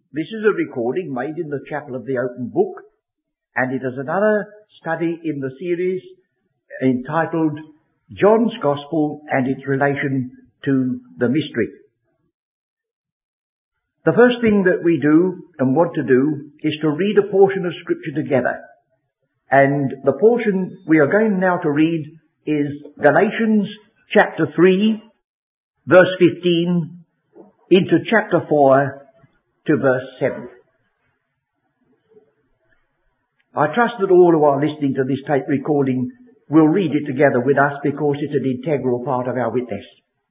This is a recording made in the Chapel of the Open Book, and it is another study in the series entitled John's Gospel and its relation to the mystery. The first thing that we do and want to do is to read a portion of Scripture together. And the portion we are going now to read is Galatians chapter 3, verse 15, into chapter 4 to verse 7. I trust that all who are listening to this tape recording will read it together with us because it's an integral part of our witness.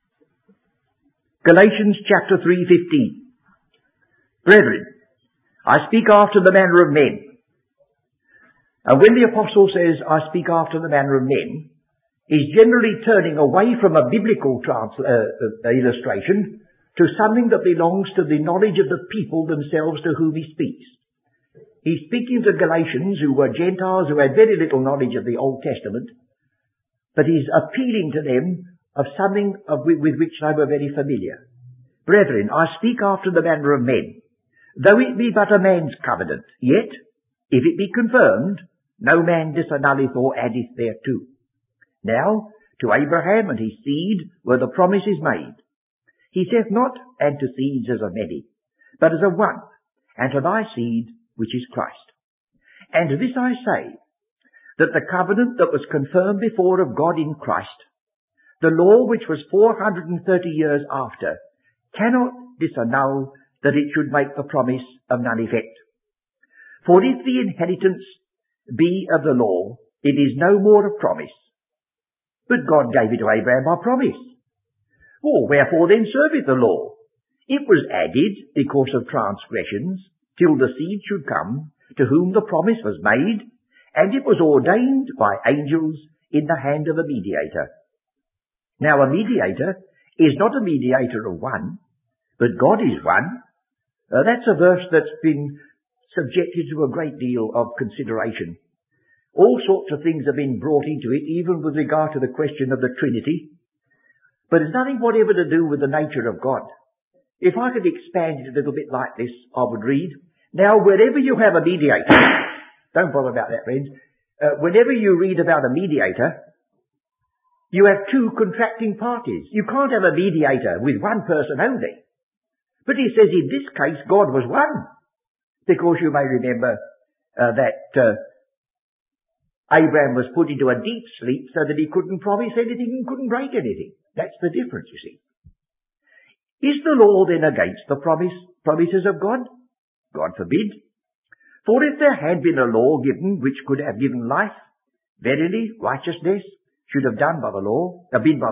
Galatians chapter 3:15. Brethren, I speak after the manner of men. And when the apostle says, I speak after the manner of men, he's generally turning away from a biblical illustration to something that belongs to the knowledge of the people themselves to whom he speaks. He's speaking to Galatians who were Gentiles who had very little knowledge of the Old Testament, but he's appealing to them of something with which they were very familiar. Brethren, I speak after the manner of men. Though it be but a man's covenant, yet, if it be confirmed, no man disannulleth or addeth thereto. Now, to Abraham and his seed were the promises made. He saith not, and to seeds as of many, but as of one, and to thy seed, which is Christ. And this I say, that the covenant that was confirmed before of God in Christ, the law which was 430 years after, cannot disannul that it should make the promise of none effect. For if the inheritance be of the law, it is no more of promise. But God gave it to Abraham by promise. For wherefore then serveth the law? It was added because of transgressions, till the seed should come, to whom the promise was made, and it was ordained by angels in the hand of a mediator. Now a mediator is not a mediator of one, but God is one. That's a verse that's been subjected to a great deal of consideration. All sorts of things have been brought into it, even with regard to the question of the Trinity. But it's nothing whatever to do with the nature of God. If I could expand it a little bit like this, I would read, now wherever you have a mediator, don't bother about that, friends. Whenever you read about a mediator, you have two contracting parties. You can't have a mediator with one person only. But he says in this case, God was one. Because you may remember that Abraham was put into a deep sleep so that he couldn't promise anything and couldn't break anything. That's the difference, you see. Is the law then against the promises of God? God forbid. For if there had been a law given which could have given life, verily righteousness should have been by the law.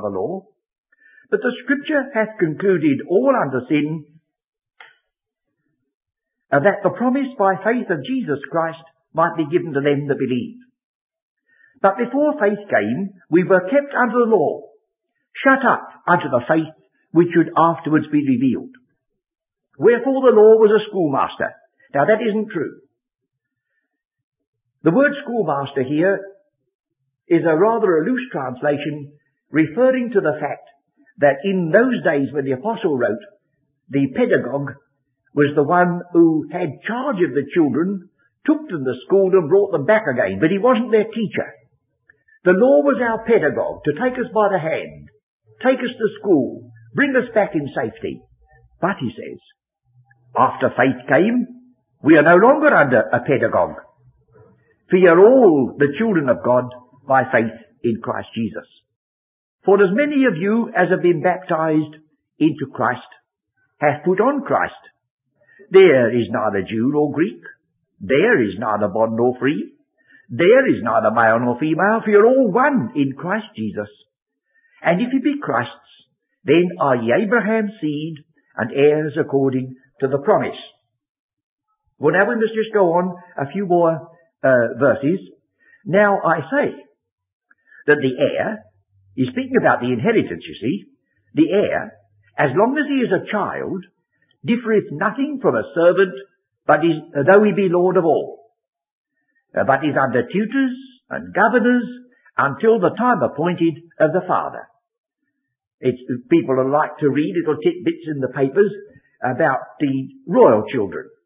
But the Scripture hath concluded all under sin, that the promise by faith of Jesus Christ might be given to them that believe. But before faith came, we were kept under the law, shut up unto the faith which should afterwards be revealed. Wherefore the law was a schoolmaster. Now that isn't true. The word schoolmaster here is a rather a loose translation referring to the fact that in those days when the apostle wrote, the pedagogue was the one who had charge of the children, took them to school and brought them back again, but he wasn't their teacher. The law was our pedagogue, to take us by the hand, take us to school, bring us back in safety. But, he says, after faith came, we are no longer under a pedagogue. For ye are all the children of God by faith in Christ Jesus. For as many of you as have been baptized into Christ hath put on Christ. There is neither Jew nor Greek. There is neither bond nor free. There is neither male nor female, for you're all one in Christ Jesus. And if you be Christ's, then are ye Abraham's seed and heirs according to the promise. Well, now we must just go on a few more verses. Now I say that the heir, he's speaking about the inheritance, you see. The heir, as long as he is a child, differeth nothing from a servant, but is, though he be Lord of all, but is under tutors and governors until the time appointed of the father. People like to read little tidbits in the papers about the royal children.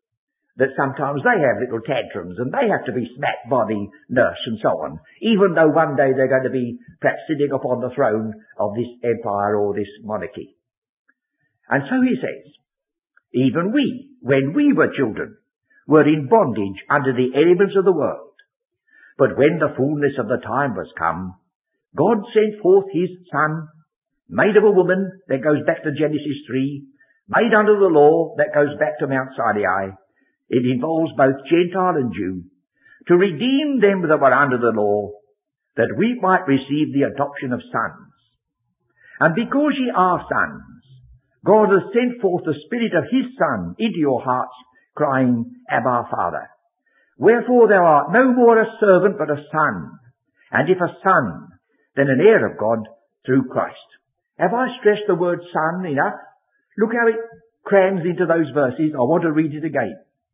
that sometimes they have little tantrums and they have to be smacked by the nurse and so on, even though one day they're going to be perhaps sitting upon the throne of this empire or this monarchy. And so he says, even we, when we were children, were in bondage under the elements of the world. But when the fullness of the time was come, God sent forth his Son, made of a woman, that goes back to Genesis 3, made under the law, that goes back to Mount Sinai. It involves both Gentile and Jew, to redeem them that were under the law, that we might receive the adoption of sons. And because ye are sons, God has sent forth the Spirit of his Son into your hearts, crying, Abba, Father. Wherefore thou art no more a servant, but a son. And if a son, then an heir of God through Christ. Have I stressed the word son enough? Look how it crams into those verses. I want to read it again.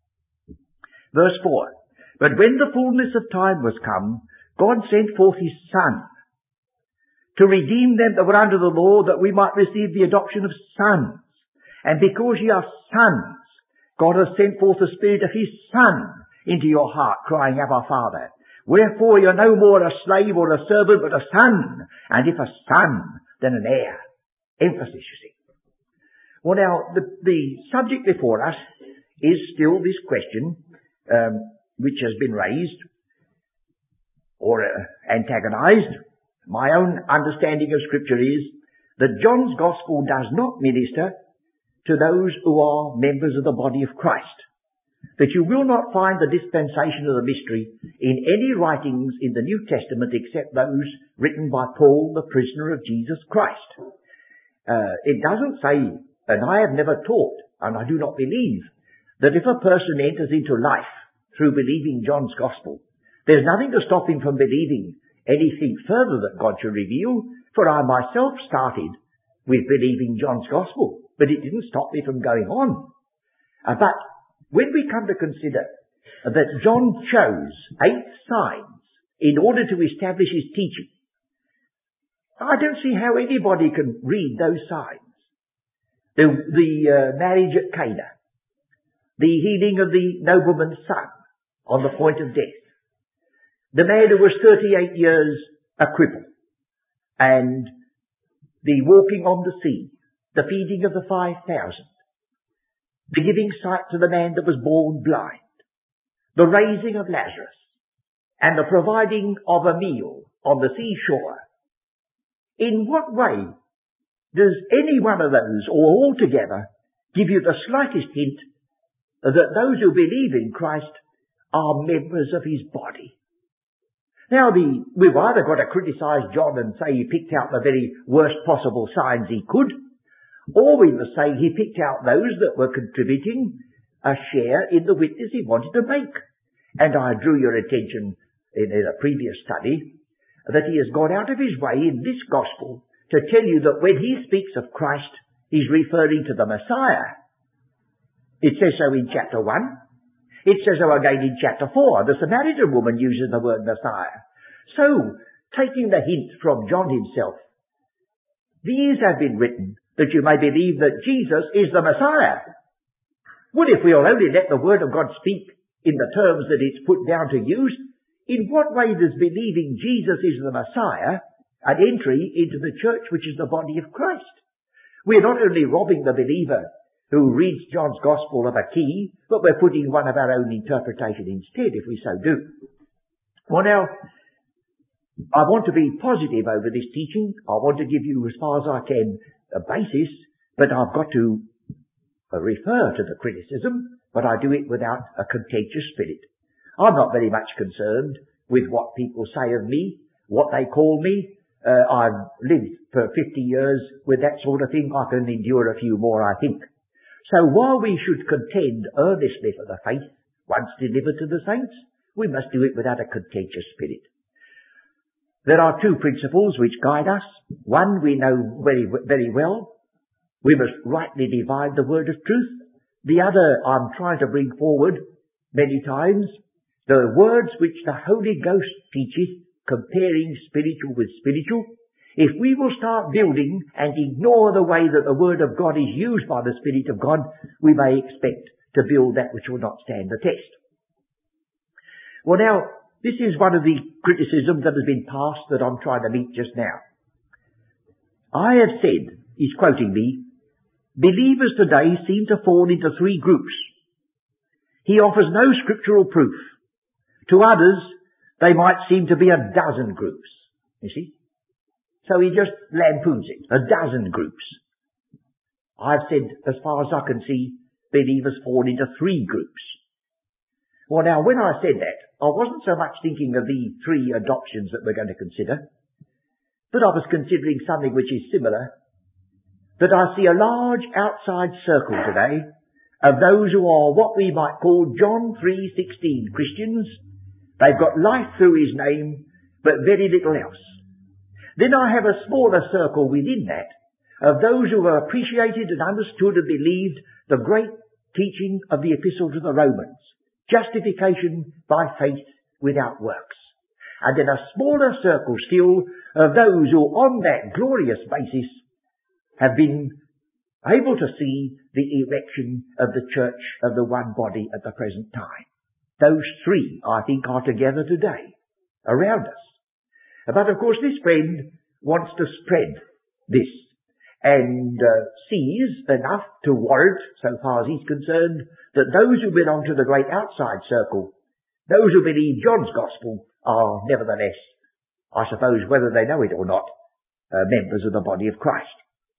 Verse 4. But when the fullness of time was come, God sent forth his Son, to redeem them that were under the law, that we might receive the adoption of sons. And because ye are sons, God has sent forth the Spirit of his Son into your heart, crying, Abba, Father. Wherefore you are no more a slave or a servant, but a son. And if a son, then an heir. Emphasis, you see. Well, now, the subject before us is still this question, which has been raised or antagonized. My own understanding of Scripture is that John's Gospel does not minister to those who are members of the body of Christ. That you will not find the dispensation of the mystery in any writings in the New Testament except those written by Paul, the prisoner of Jesus Christ. It doesn't say, and I have never taught, and I do not believe, that if a person enters into life through believing John's Gospel, there's nothing to stop him from believing anything further that God should reveal, for I myself started with believing John's Gospel, but it didn't stop me from going on. But when we come to consider that John chose 8 signs in order to establish his teaching, I don't see how anybody can read those signs. The marriage at Cana, the healing of the nobleman's son on the point of death, the man who was 38 years a cripple, and the walking on the sea, the feeding of the 5,000, the giving sight to the man that was born blind, the raising of Lazarus, and the providing of a meal on the seashore. In what way does any one of those, or all together, give you the slightest hint that those who believe in Christ are members of his body? Now, we've either got to criticize John and say he picked out the very worst possible signs he could, or we must say he picked out those that were contributing a share in the witness he wanted to make. And I drew your attention in a previous study that he has gone out of his way in this gospel to tell you that when he speaks of Christ, he's referring to the Messiah. It says so in chapter 1. It says so again in chapter 4. The Samaritan woman uses the word Messiah. So, taking the hint from John himself, these have been written that you may believe that Jesus is the Messiah. Well, if we'll only let the Word of God speak in the terms that it's put down to use, in what way does believing Jesus is the Messiah an entry into the church which is the body of Christ? We're not only robbing the believer who reads John's Gospel of a key, but we're putting one of our own interpretation instead, if we so do. Well, now, I want to be positive over this teaching. I want to give you, as far as I can, a basis, but I've got to refer to the criticism, but I do it without a contentious spirit. I'm not very much concerned with what people say of me, what they call me. I've lived for 50 years with that sort of thing. I can endure a few more, I think. So while we should contend earnestly for the faith once delivered to the saints, we must do it without a contentious spirit. There are 2 principles which guide us. One we know very, very well. We must rightly divide the word of truth. The other I'm trying to bring forward many times, the words which the Holy Ghost teaches, comparing spiritual with spiritual. If we will start building and ignore the way that the Word of God is used by the Spirit of God, we may expect to build that which will not stand the test. Well now, this is one of the criticisms that has been passed that I'm trying to meet just now. I have said, he's quoting me, believers today seem to fall into three groups. He offers no scriptural proof. To others, they might seem to be a dozen groups. You see? So he just lampoons it. A dozen groups. I've said, as far as I can see, believers fall into three groups. Well now, when I said that, I wasn't so much thinking of the three adoptions that we're going to consider, but I was considering something which is similar, that I see a large outside circle today of those who are what we might call John 3:16 Christians. They've got life through his name, but very little else. Then I have a smaller circle within that of those who have appreciated and understood and believed the great teaching of the Epistle to the Romans, justification by faith without works. And then a smaller circle still of those who on that glorious basis have been able to see the erection of the church of the one body at the present time. Those three, I think, are together today, around us. But of course this friend wants to spread this and sees enough to warrant, so far as he's concerned, that those who belong to the great outside circle, those who believe John's gospel, are nevertheless, I suppose whether they know it or not, members of the body of Christ.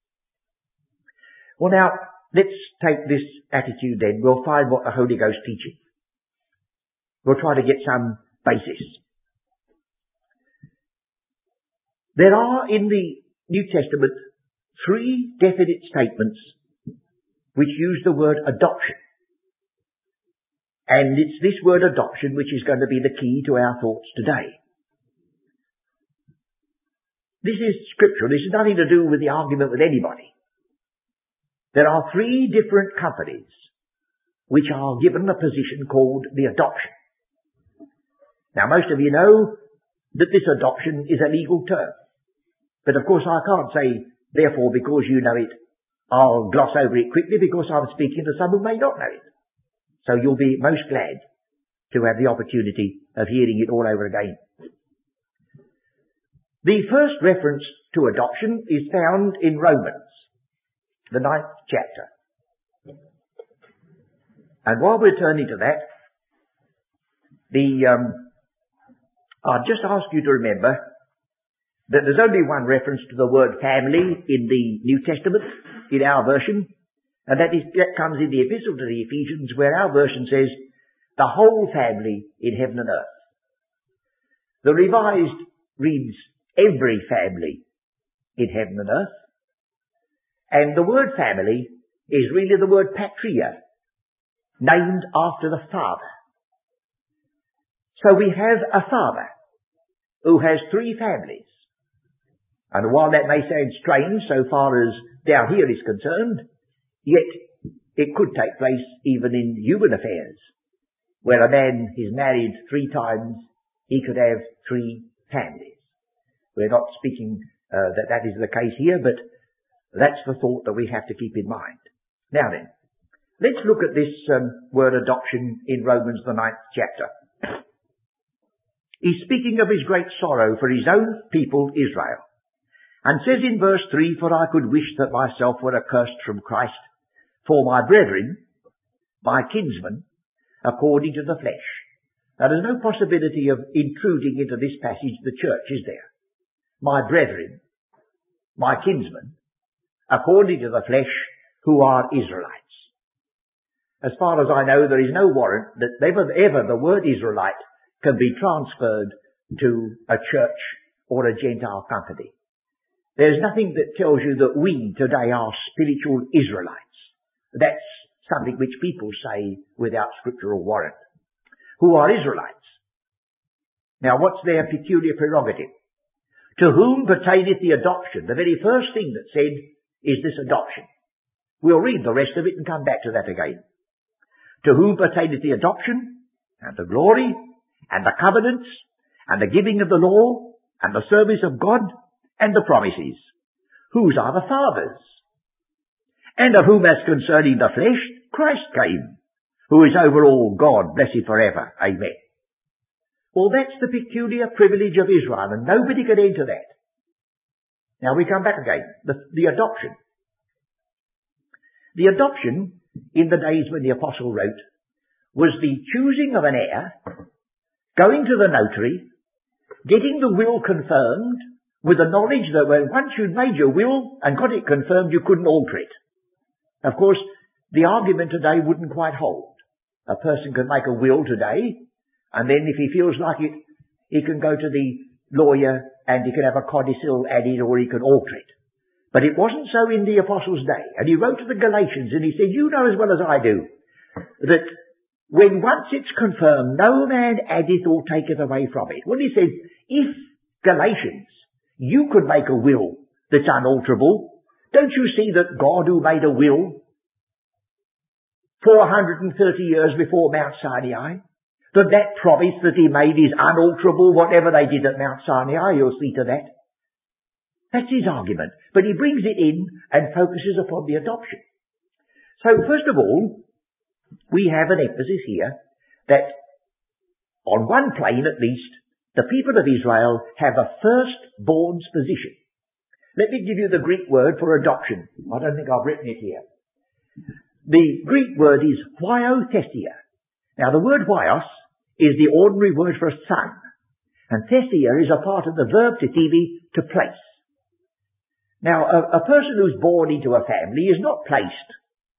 Well now, let's take this attitude then. We'll find what the Holy Ghost teaches. We'll try to get some basis. There are in the New Testament three definite statements which use the word adoption. And it's this word adoption which is going to be the key to our thoughts today. This is scriptural. This has nothing to do with the argument with anybody. There are three different companies which are given a position called the adoption. Now most of you know that this adoption is a legal term. But of course I can't say, therefore, because you know it, I'll gloss over it quickly because I'm speaking to some who may not know it. So you'll be most glad to have the opportunity of hearing it all over again. The first reference to adoption is found in Romans, the 9th chapter. And while we're turning to that, I'll just ask you to remember that there's only one reference to the word family in the New Testament, in our version, and that comes in the Epistle to the Ephesians, where our version says, the whole family in heaven and earth. The Revised reads, every family in heaven and earth. And the word family is really the word patria, named after the Father. So we have a Father who has three families. And while that may sound strange so far as down here is concerned, yet it could take place even in human affairs, where a man is married 3 times, he could have 3 families. We're not speaking that is the case here, but that's the thought that we have to keep in mind. Now then, let's look at this word adoption in Romans the 9th chapter. He's speaking of his great sorrow for his own people Israel, and says in verse 3, for I could wish that myself were accursed from Christ for my brethren, my kinsmen, according to the flesh. Now there's no possibility of intruding into this passage the church, is there? My brethren, my kinsmen, according to the flesh, who are Israelites. As far as I know, there is no warrant that ever the word Israelite can be transferred to a church or a Gentile company. There's nothing that tells you that we today are spiritual Israelites. That's something which people say without scriptural warrant. Who are Israelites? Now what's their peculiar prerogative? To whom pertaineth the adoption? The very first thing that's said is this adoption. We'll read the rest of it and come back to that again. To whom pertaineth the adoption, and the glory, and the covenants, and the giving of the law, and the service of God, and the promises. Whose are the fathers? And of whom as concerning the flesh, Christ came, who is over all, God, blessed forever. Amen. Well, that's the peculiar privilege of Israel, and nobody can enter that. Now we come back again. The adoption. The adoption, in the days when the apostle wrote, was the choosing of an heir, going to the notary, getting the will confirmed, with the knowledge that when once you'd made your will and got it confirmed, you couldn't alter it. Of course, the argument today wouldn't quite hold. A person can make a will today, and then if he feels like it, he can go to the lawyer and he can have a codicil added or he can alter it. But it wasn't so in the apostles' day. And he wrote to the Galatians and he said, you know as well as I do, that when once it's confirmed, no man addeth or taketh away from it. Well, he says, if Galatians, you could make a will that's unalterable, don't you see that God who made a will 430 years before Mount Sinai, that promise that he made is unalterable, whatever they did at Mount Sinai, you'll see to that. That's his argument. But he brings it in and focuses upon the adoption. So first of all, we have an emphasis here that on one plane at least, the people of Israel have a firstborn's position. Let me give you the Greek word for adoption. I don't think I've written it here. The Greek word is huiothesia. Now the word huios is the ordinary word for a son. And thesia is a part of the verb tetivi, to place. Now a person who's born into a family is not placed.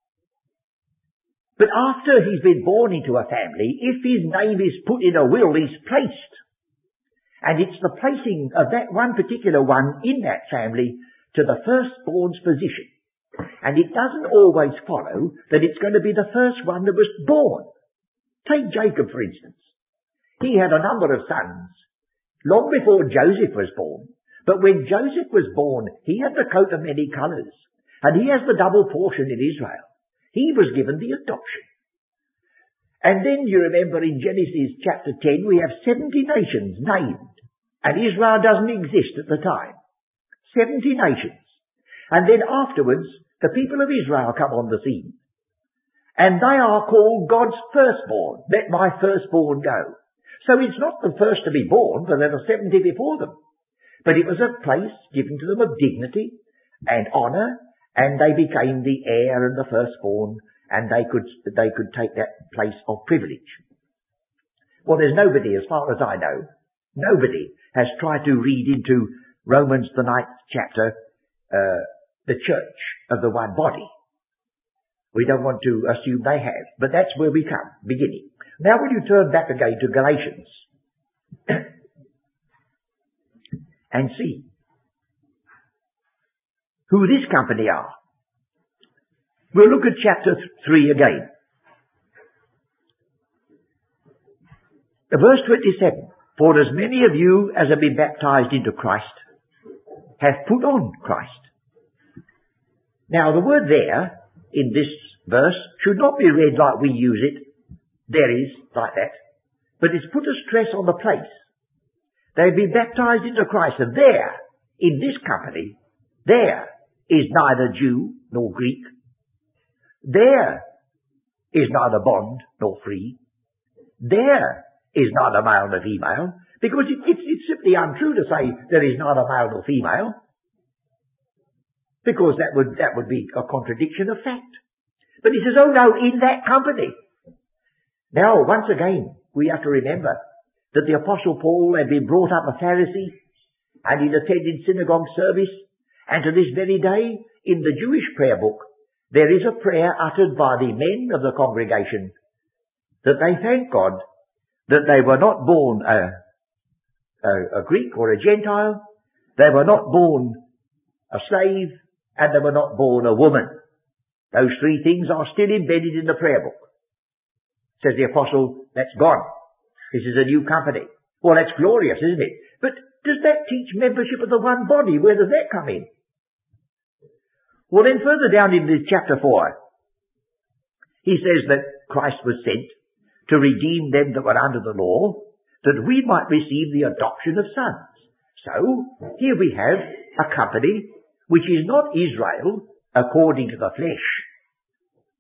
But after he's been born into a family, if his name is put in a will, he's placed. And it's the placing of that one particular one in that family to the firstborn's position. And it doesn't always follow that it's going to be the first one that was born. Take Jacob, for instance. He had a number of sons long before Joseph was born. But when Joseph was born, he had the coat of many colours. And he has the double portion in Israel. He was given the adoption. And then you remember in Genesis chapter 10, we have 70 nations named. And Israel doesn't exist at the time. 70 nations. And then afterwards, the people of Israel come on the scene. And they are called God's firstborn. Let my firstborn go. So it's not the first to be born, for there were 70 before them. But it was a place given to them of dignity and honour, and they became the heir and the firstborn, and they could take that place of privilege. Well, there's nobody, as far as I know, nobody has tried to read into Romans the 9th chapter, the church of the one body. We don't want to assume they have, but that's where we come, beginning. Now when you turn back again to Galatians and see who this company are. We'll look at chapter 3 again. Verse 27. For as many of you as have been baptized into Christ have put on Christ. Now the word there in this verse should not be read like we use it. There is, like that. But it's put a stress on the place. They've been baptized into Christ. And there, in this company, there is neither Jew nor Greek. There is neither bond nor free. There is neither male nor female. Because it's simply untrue to say there is neither male nor female. Because that would be a contradiction of fact. But he says, oh no, in that company. Now, once again, we have to remember that the Apostle Paul had been brought up a Pharisee and he'd attended synagogue service, and to this very day, in the Jewish prayer book, there is a prayer uttered by the men of the congregation that they thank God that they were not born a Greek or a Gentile, they were not born a slave, and they were not born a woman. Those three things are still embedded in the prayer book. Says the apostle, that's gone. This is a new company. Well, that's glorious, isn't it? But does that teach membership of the one body? Where does that come in? Well, then further down in this chapter 4, he says that Christ was sent to redeem them that were under the law, that we might receive the adoption of sons. So, here we have a company which is not Israel according to the flesh.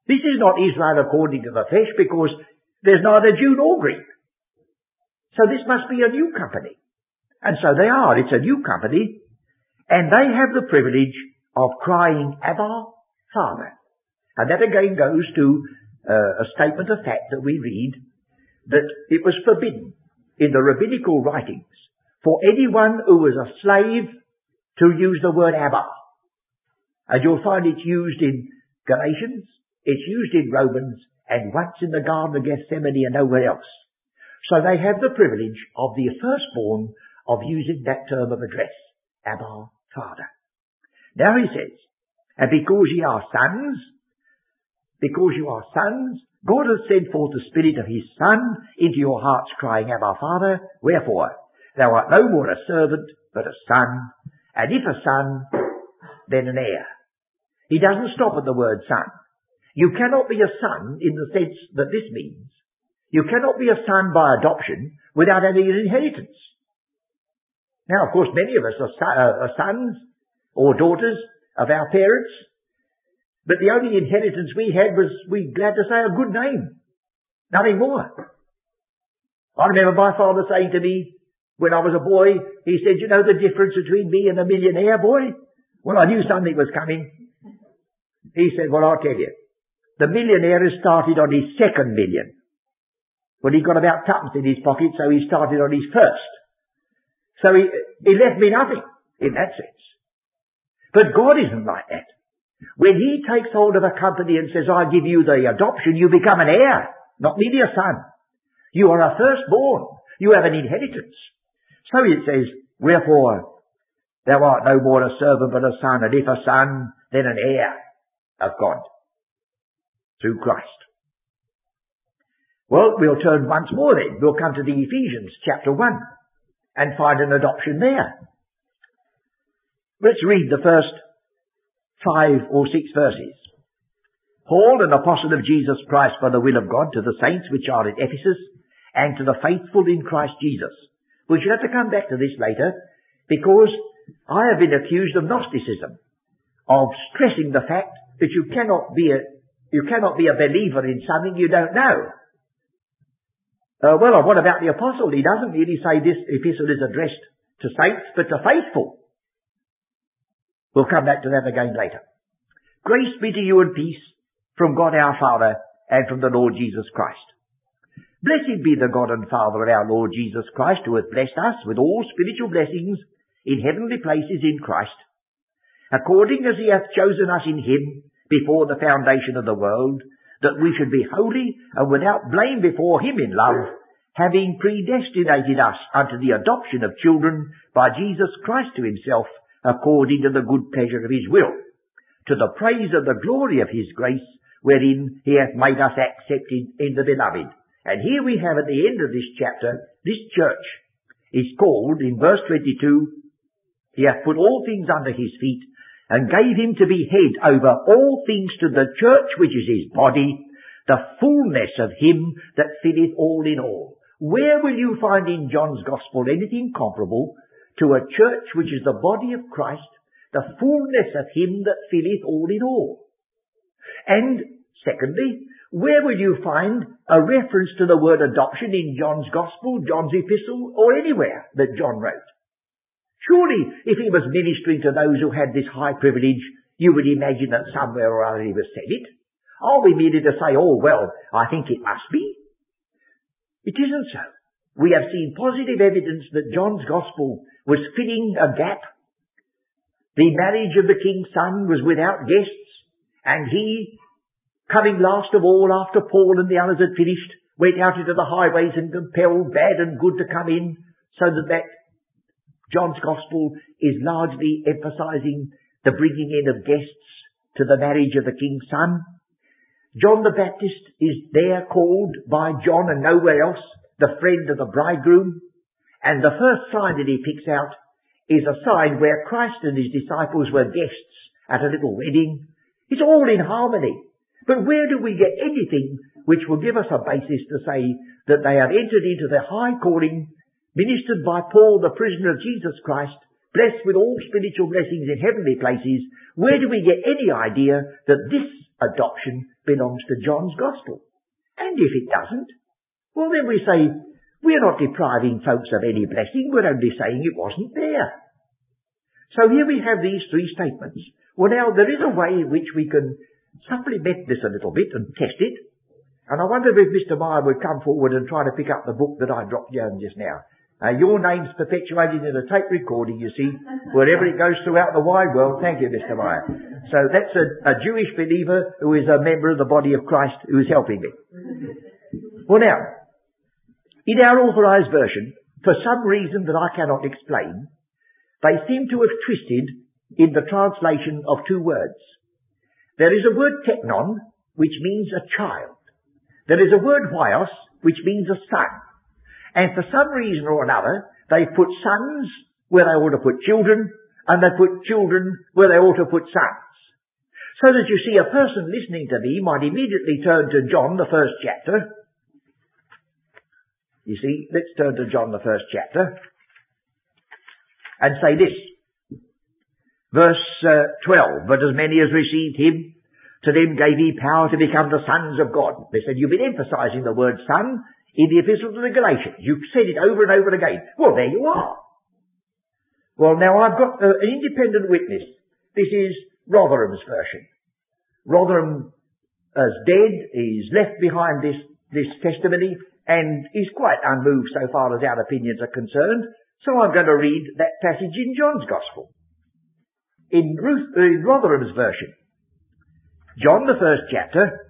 This is not Israel according to the flesh, because there's neither Jew nor Greek. So this must be a new company. And so they are. It's a new company. And they have the privilege of crying, Abba, Father. And that again goes to a statement of fact that we read, that it was forbidden in the rabbinical writings for anyone who was a slave to use the word Abba. And you'll find it's used in Galatians, it's used in Romans, and once in the Garden of Gethsemane and nowhere else. So they have the privilege of the firstborn of using that term of address, Abba, Father. Now he says, and because ye are sons, God has sent forth the Spirit of his Son into your hearts, crying, Abba, Father. Wherefore, thou art no more a servant, but a son, and if a son, then an heir. He doesn't stop at the word son. You cannot be a son in the sense that this means. You cannot be a son by adoption without having an inheritance. Now, of course, many of us are sons or daughters of our parents, but the only inheritance we had was, we're glad to say, a good name. Nothing more. I remember my father saying to me, when I was a boy, he said, you know the difference between me and a millionaire, boy? Well, I knew something was coming. He said, well, I'll tell you. The millionaire has started on his second million. Well, he got about tuppence in his pocket, so he started on his first. So he left me nothing, in that sense. But God isn't like that. When he takes hold of a company and says, I give you the adoption, you become an heir, not merely a son. You are a firstborn. You have an inheritance. So it says, wherefore, thou art no more a servant but a son, and if a son, then an heir of God, through Christ. Well, we'll turn once more then. We'll come to the Ephesians chapter 1 and find an adoption there. Let's read the first 5 or 6 verses. Paul, an apostle of Jesus Christ by the will of God, to the saints which are at Ephesus, and to the faithful in Christ Jesus. We should have to come back to this later, because I have been accused of Gnosticism, of stressing the fact that you cannot be a believer in something you don't know. Well, what about the apostle? He doesn't really say this epistle is addressed to saints, but to faithful. We'll come back to that again later. Grace be to you and peace from God our Father and from the Lord Jesus Christ. Blessed be the God and Father of our Lord Jesus Christ, who hath blessed us with all spiritual blessings in heavenly places in Christ, according as he hath chosen us in him before the foundation of the world, that we should be holy and without blame before him in love, having predestinated us unto the adoption of children by Jesus Christ to himself, according to the good pleasure of his will, to the praise of the glory of his grace, wherein he hath made us accepted in the beloved. And here we have at the end of this chapter, this church is called, in verse 22, he hath put all things under his feet, and gave him to be head over all things to the church, which is his body, the fullness of him that filleth all in all. Where will you find in John's Gospel anything comparable to a church which is the body of Christ, the fullness of him that filleth all in all? And secondly, where will you find a reference to the word adoption in John's Gospel, John's Epistle, or anywhere that John wrote? Surely, if he was ministering to those who had this high privilege, you would imagine that somewhere or other he was said it. Are we merely to say, oh, well, I think it must be? It isn't so. We have seen positive evidence that John's Gospel was filling a gap. The marriage of the king's son was without guests, and he, coming last of all after Paul and the others had finished, went out into the highways and compelled bad and good to come in, so that John's Gospel is largely emphasizing the bringing in of guests to the marriage of the king's son. John the Baptist is there called by John and nowhere else the friend of the bridegroom. And the first sign that he picks out is a sign where Christ and his disciples were guests at a little wedding. It's all in harmony. But where do we get anything which will give us a basis to say that they have entered into the high calling ministered by Paul, the prisoner of Jesus Christ, blessed with all spiritual blessings in heavenly places, where do we get any idea that this adoption belongs to John's Gospel? And if it doesn't, well then we say, we're not depriving folks of any blessing, we're only saying it wasn't there. So here we have these three statements. Well now, there is a way in which we can supplement this a little bit and test it. And I wonder if Mr. Meyer would come forward and try to pick up the book that I dropped down just now. Your name's perpetuated in a tape recording, you see, wherever it goes throughout the wide world. Thank you, Mr. Meyer. So that's a Jewish believer who is a member of the body of Christ who is helping me. Well now, in our authorized version, for some reason that I cannot explain, they seem to have twisted in the translation of two words. There is a word teknon, which means a child. There is a word huios, which means a son. And for some reason or another, they put sons where they ought to put children, and they put children where they ought to put sons. So that you see, a person listening to me might immediately turn to John, the first chapter. You see, let's turn to John, the first chapter, and say this. Verse 12, but as many as received him, to them gave he power to become the sons of God. Listen, you've been emphasizing the word son in the epistle to the Galatians. You've said it over and over again. Well, there you are. Well, now I've got an independent witness. This is Rotherham's version. Rotherham is dead. He's left behind this testimony and is quite unmoved so far as our opinions are concerned. So I'm going to read that passage in John's Gospel. In Rotherham's version. John, the first chapter,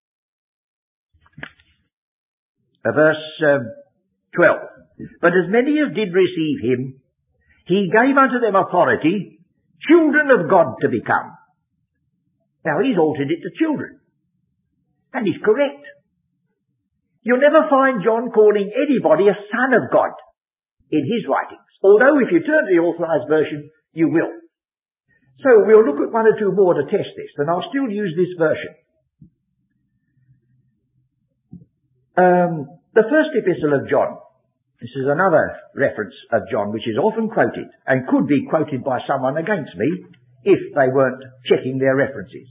verse 12. But as many as did receive him, he gave unto them authority, children of God to become. Now he's altered it to children. And he's correct. You'll never find John calling anybody a son of God in his writings. Although if you turn to the authorized version, you will. So we'll look at one or two more to test this, and I'll still use this version. The first epistle of John. This is another reference of John which is often quoted, and could be quoted by someone against me if they weren't checking their references.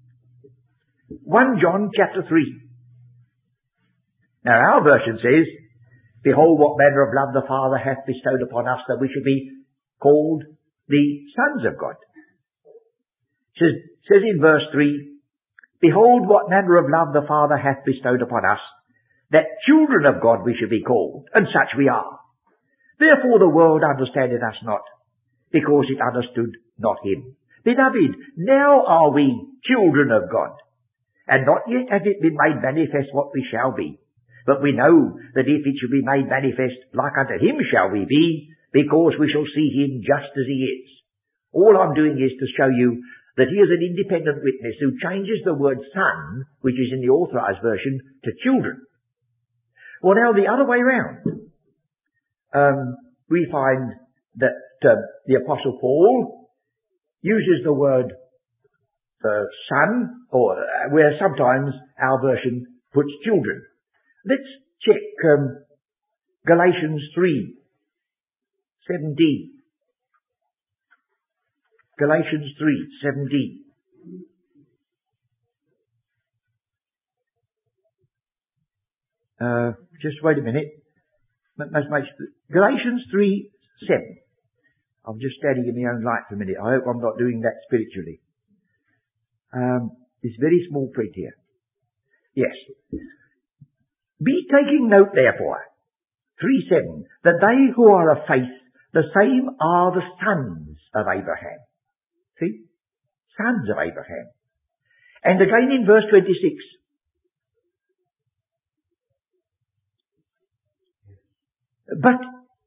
1 John chapter 3. Now our version says, behold what manner of love the Father hath bestowed upon us, that we should be called the sons of God. It says in verse 3, behold what manner of love the Father hath bestowed upon us, that children of God we should be called, and such we are. Therefore the world understandeth us not, because it understood not him. Beloved, now are we children of God, and not yet hath it been made manifest what we shall be. But we know that if it shall be made manifest, like unto him shall we be, because we shall see him just as he is. All I'm doing is to show you that he is an independent witness who changes the word son, which is in the authorized version, to children. Well, now the other way round. We find that the Apostle Paul uses the word son, or where sometimes our version puts children. Let's check Galatians 3:17. Galatians 3:17. Just wait a minute. Galatians 3:7. I'm just standing in my own light for a minute. I hope I'm not doing that spiritually. It's very small print here. Yes. Be taking note, therefore, 3:7, that they who are of faith, the same are the sons of Abraham. See? Sons of Abraham. And again in verse 26. But,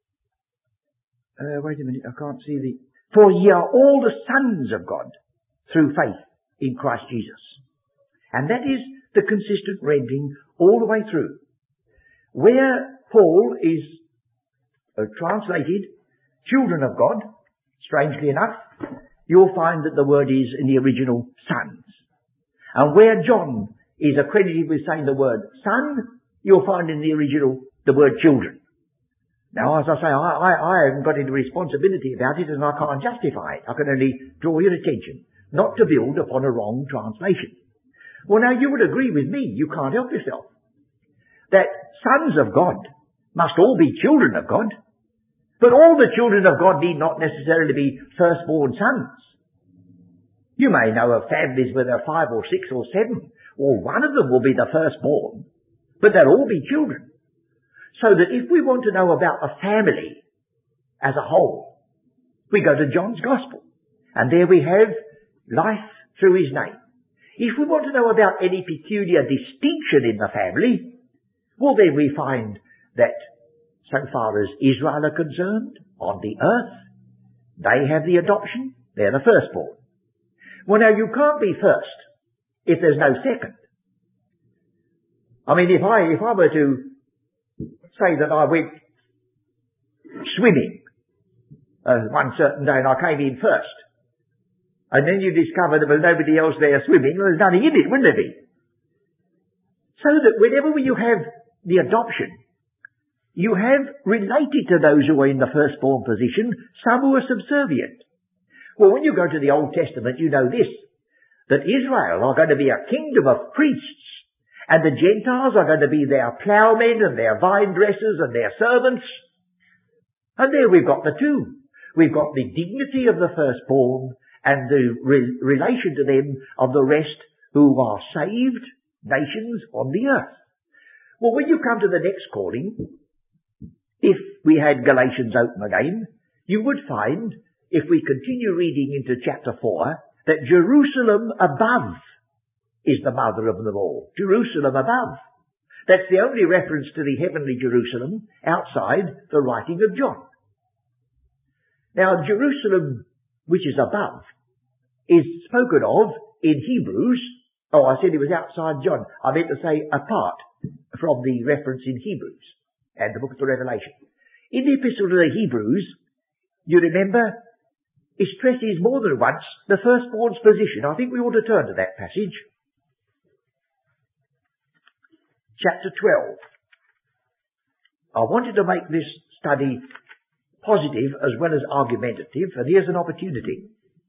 wait a minute, I can't see for ye are all the sons of God through faith in Christ Jesus. And that is the consistent rendering all the way through. Where Paul is translated children of God, strangely enough, you'll find that the word is in the original sons. And where John is accredited with saying the word son, you'll find in the original the word children. Now, as I say, I haven't got any responsibility about it and I can't justify it. I can only draw your attention, not to build upon a wrong translation. Well, now, you would agree with me, you can't help yourself, that sons of God must all be children of God, but all the children of God need not necessarily be firstborn sons. You may know of families where there are 5 or 6 or 7, or one of them will be the firstborn, but they'll all be children. So that if we want to know about a family as a whole, we go to John's Gospel, and there we have life through his name. If we want to know about any peculiar distinction in the family, well then we find that so far as Israel are concerned, on the earth, they have the adoption, they're the firstborn. Well now you can't be first if there's no second. I mean, if I were to say that I went swimming one certain day and I came in first, and then you discover there was nobody else there swimming, well, there's nothing in it, wouldn't there be? So that whenever you have the adoption, you have related to those who are in the firstborn position some who are subservient. Well, when you go to the Old Testament, you know this, that Israel are going to be a kingdom of priests, and the Gentiles are going to be their ploughmen and their vine dressers and their servants. And there we've got the two. We've got the dignity of the firstborn and the relation to them of the rest who are saved nations on the earth. Well, when you come to the next calling, if we had Galatians open again, you would find, if we continue reading into chapter 4, that Jerusalem above is the mother of them all. Jerusalem above. That's the only reference to the heavenly Jerusalem outside the writing of John. Now, Jerusalem, which is above, is spoken of in Hebrews. Oh, I said it was outside John. I meant to say apart from the reference in Hebrews and the book of the Revelation. In the epistle to the Hebrews, you remember, it stresses more than once the firstborn's position. I think we ought to turn to that passage. Chapter 12. I wanted to make this study positive as well as argumentative, and here's an opportunity.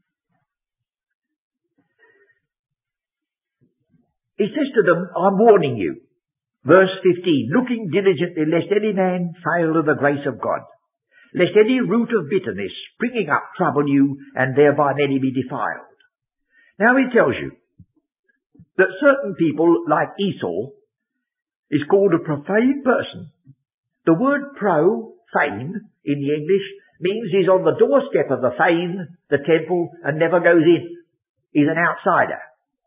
He says to them, I'm warning you. Verse 15, looking diligently lest any man fail of the grace of God, lest any root of bitterness springing up trouble you, and thereby many be defiled. Now he tells you that certain people like Esau is called a profane person. The word profane in the English means he's on the doorstep of the fane, the temple, and never goes in. He's an outsider.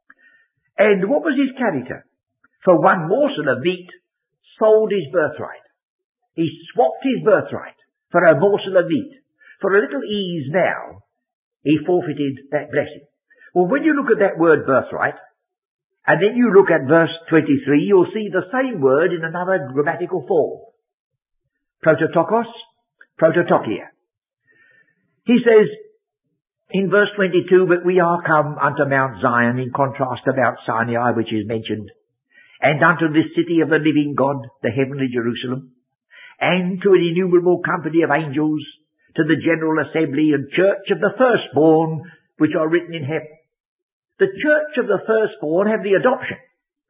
And what was his character? For one morsel of meat, sold his birthright. He swapped his birthright for a morsel of meat. For a little ease now, he forfeited that blessing. Well, when you look at that word birthright, and then you look at verse 23, you'll see the same word in another grammatical form. Prototokos, prototokia. He says in verse 22, but we are come unto Mount Zion, in contrast to Mount Sinai, which is mentioned, and unto this city of the living God, the heavenly Jerusalem, and to an innumerable company of angels, to the general assembly and church of the firstborn, which are written in heaven. The church of the firstborn have the adoption.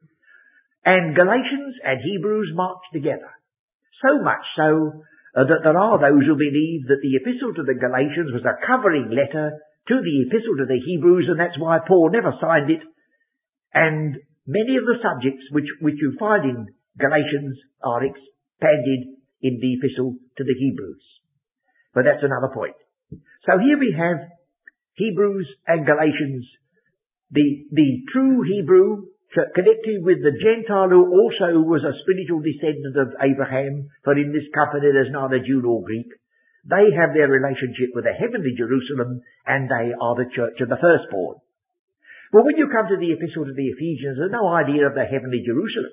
And Galatians and Hebrews march together. So much so that there are those who believe that the epistle to the Galatians was a covering letter to the epistle to the Hebrews, and that's why Paul never signed it. And many of the subjects which you find in Galatians are expanded in the epistle to the Hebrews. But that's another point. So here we have Hebrews and Galatians, the true Hebrew connected with the Gentile who also was a spiritual descendant of Abraham, for in this company there's neither Jew nor Greek. They have their relationship with the heavenly Jerusalem, and they are the church of the firstborn. Well, when you come to the epistle to the Ephesians, there's no idea of the heavenly Jerusalem.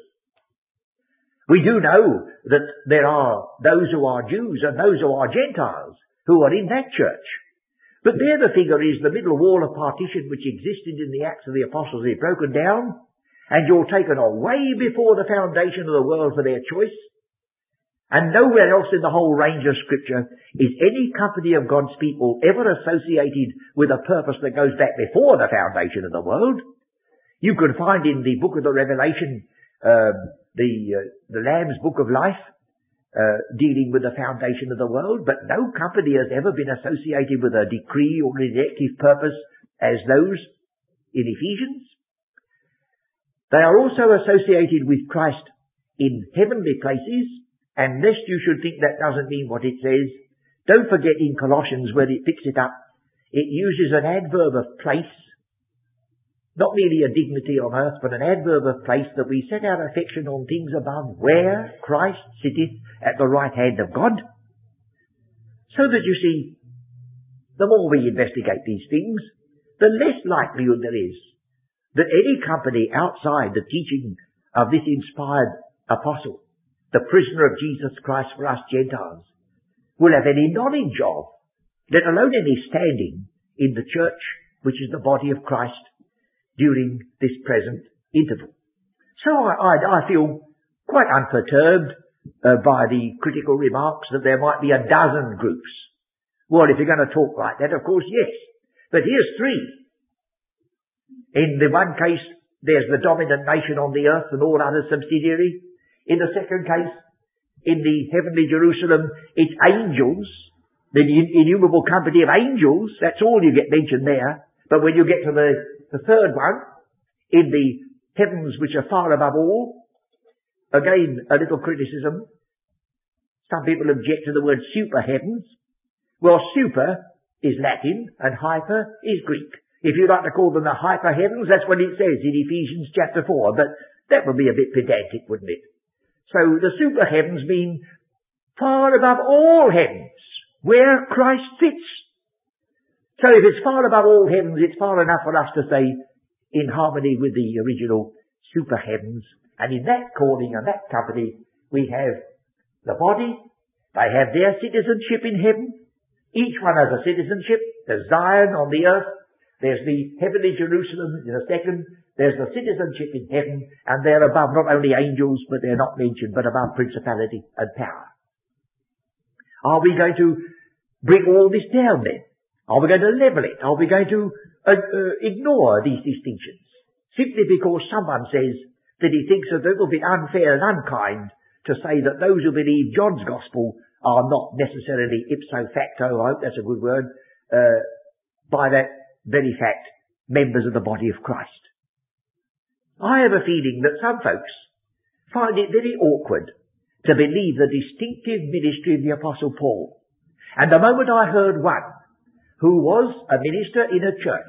We do know that there are those who are Jews and those who are Gentiles who are in that church. But there the figure is the middle wall of partition which existed in the Acts of the Apostles is broken down, and you're taken away before the foundation of the world for their choice. And nowhere else in the whole range of Scripture is any company of God's people ever associated with a purpose that goes back before the foundation of the world. You could find in the book of the Revelation, the Lamb's Book of Life, dealing with the foundation of the world, but no company has ever been associated with a decree or an elective purpose as those in Ephesians. They are also associated with Christ in heavenly places. And lest you should think that doesn't mean what it says, don't forget in Colossians where it picks it up, it uses an adverb of place, not merely a dignity on earth, but an adverb of place, that we set our affection on things above, where Christ sitteth at the right hand of God. So that you see, the more we investigate these things, the less likelihood there is that any company outside the teaching of this inspired apostle, the prisoner of Jesus Christ for us Gentiles, will have any knowledge of, let alone any standing in the church, which is the body of Christ, during this present interval. So I feel quite unperturbed by the critical remarks that there might be a dozen groups. Well, if you're going to talk like that, of course, yes. But here's three. In the one case, there's the dominant nation on the earth and all other subsidiary. In the second case, in the heavenly Jerusalem, it's angels, the innumerable company of angels. That's all you get mentioned there. But when you get to the third one, in the heavens which are far above all, again, a little criticism. Some people object to the word super heavens. Well, super is Latin and hyper is Greek. If you like to call them the hyper heavens, that's what it says in Ephesians chapter 4. But that would be a bit pedantic, wouldn't it? So the super heavens mean far above all heavens, where Christ sits. So if it's far above all heavens, it's far enough for us to say in harmony with the original super heavens. And in that calling and that company, we have the body. They have their citizenship in heaven. Each one has a citizenship. There's Zion on the earth. There's the heavenly Jerusalem in a second. There's the citizenship in heaven, and they're above not only angels, but they're not mentioned, but above principality and power. Are we going to bring all this down then? Are we going to level it? Are we going to ignore these distinctions? Simply because someone says that he thinks it a little bit unfair and unkind to say that those who believe John's gospel are not necessarily ipso facto, I hope that's a good word, by that very fact, members of the body of Christ. I have a feeling that some folks find it very awkward to believe the distinctive ministry of the Apostle Paul. And the moment I heard one who was a minister in a church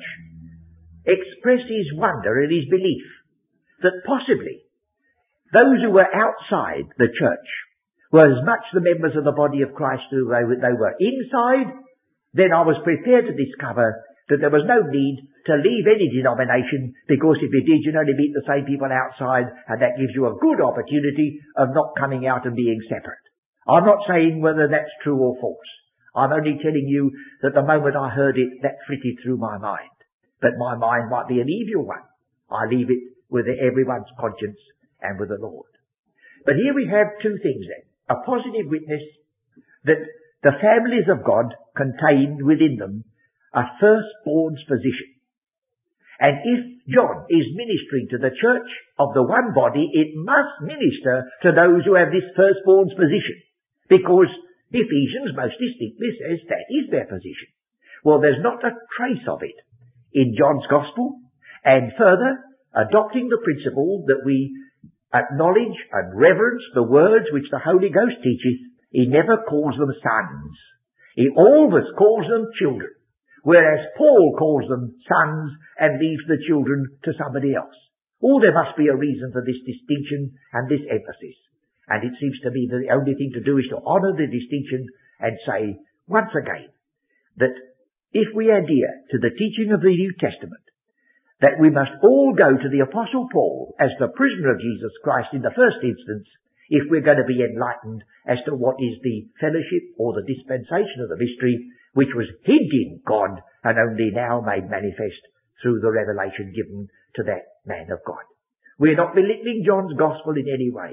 express his wonder and his belief that possibly those who were outside the church were as much the members of the body of Christ as they were inside, then I was prepared to discover that there was no need to leave any denomination, because if you did, you'd only meet the same people outside, and that gives you a good opportunity of not coming out and being separate. I'm not saying whether that's true or false. I'm only telling you that the moment I heard it, that flitted through my mind. But my mind might be an evil one. I leave it with everyone's conscience and with the Lord. But here we have two things then. A positive witness that the families of God contain within them a firstborn's position. And if John is ministering to the church of the one body, it must minister to those who have this firstborn's position. Because Ephesians most distinctly says that is their position. Well, there's not a trace of it in John's gospel. And further, adopting the principle that we acknowledge and reverence the words which the Holy Ghost teacheth, he never calls them sons. He always calls them children. Whereas Paul calls them sons and leaves the children to somebody else. Oh, there must be a reason for this distinction and this emphasis. And it seems to me that the only thing to do is to honour the distinction and say, once again, that if we adhere to the teaching of the New Testament, that we must all go to the Apostle Paul as the prisoner of Jesus Christ in the first instance, if we're going to be enlightened as to what is the fellowship or the dispensation of the mystery which was hid in God and only now made manifest through the revelation given to that man of God. We're not belittling John's gospel in any way.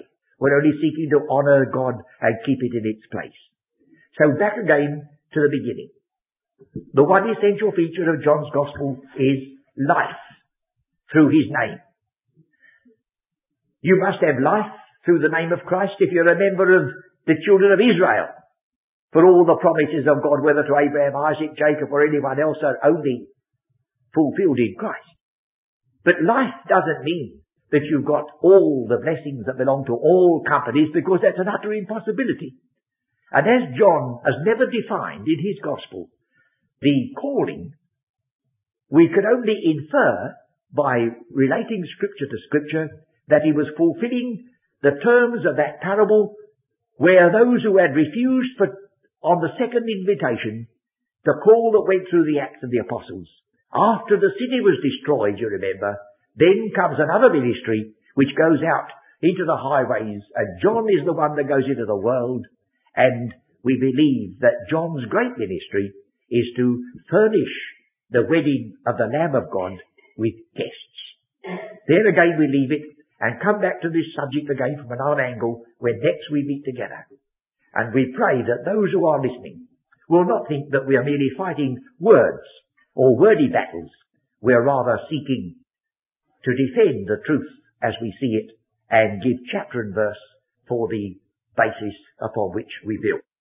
We're only seeking to honour God and keep it in its place. So back again to the beginning. The one essential feature of John's Gospel is life through his name. You must have life through the name of Christ if you're a member of the children of Israel. For all the promises of God, whether to Abraham, Isaac, Jacob or anyone else, are only fulfilled in Christ. But life doesn't mean that you've got all the blessings that belong to all companies, because that's an utter impossibility. And as John has never defined in his Gospel the calling, we can only infer by relating Scripture to Scripture that he was fulfilling the terms of that parable where those who had refused on the second invitation, the call that went through the Acts of the Apostles, after the city was destroyed, you remember, then comes another ministry which goes out into the highways, and John is the one that goes into the world, and we believe that John's great ministry is to furnish the wedding of the Lamb of God with guests. There again we leave it and come back to this subject again from another angle when next we meet together. And we pray that those who are listening will not think that we are merely fighting words or wordy battles. We are rather seeking to defend the truth as we see it and give chapter and verse for the basis upon which we build.